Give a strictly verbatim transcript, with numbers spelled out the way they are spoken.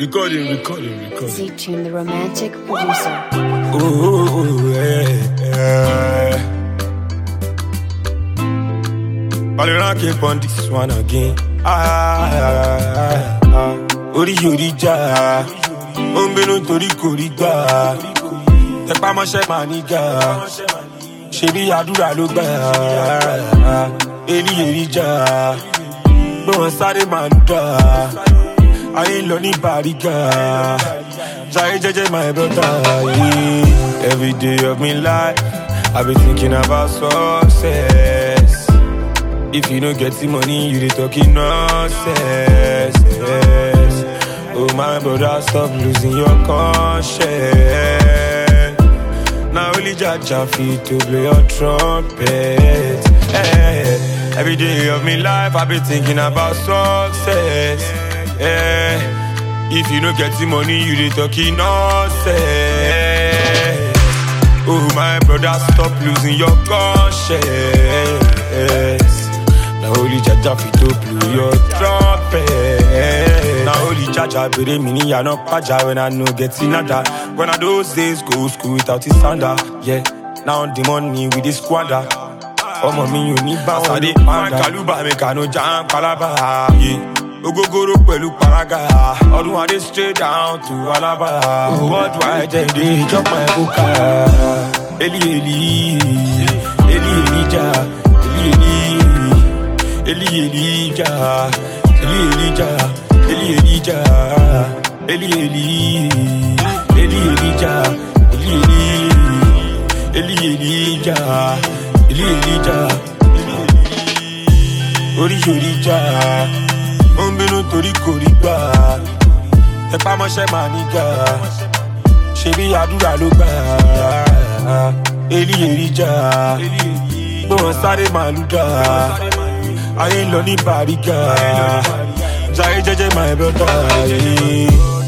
Recording, recording, recording. Z-Tune, the romantic producer. Ooh, yeah, yeah. All around keep on this one again. Ah, ah, ah. Ori ori ja, ombe no tori koriga. Tepa mo se maniga, ṣebí àdúrà ló gbà. Eli eri ja, gbọ́n sáré máa ń dà. Ayé ń lọ ní bàrígà. Jai Jeje, my brother, yeah. Every day of my life, I be thinking about success. If you don't get the money, you dey talking nonsense. Yes. Oh my brother, stop losing your conscience. Now only Jaja fit to blow your trumpet. Hey. Every day of my life, I be thinking about success. Yeah. If you don't get the money, you dey talking nonsense. Oh my brother, stop losing your conscience. Now only Jaja fit to blow your trumpet. Now only Jaja bere mini ya no paja when I no get nada. When I those days go school without his sander. Yeah, now the money with the squander. Oh mommy, you need bounce. I dey my Kaluba make I no jam Calabar. Yeah. Ogogoro pẹ̀lú paraga, ọdún adé straight down to Alaba. What do I tell you? Chop my boca. Eli Eli, Eli Elija, Eli Eli, Eli Elija, Eli Elija, Eli Elija, Eli Eli, Eli Elija, Eli Eli, Eli Elija, Eli Elija, Ori Elija. Ombe no tori koriga. Tepa mo se maniga. Ṣebí àdúrà ló gbà. Eli eri ja, gbọ́n sáré máa lù dà. Ayé ń lọ ní bàrígà. Jai Jeje, my brother, yeah.